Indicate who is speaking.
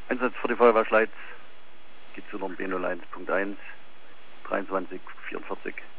Speaker 1: Einsatz für die Feuerwehr Schleiz, geht zu Nord B01.1, 2344.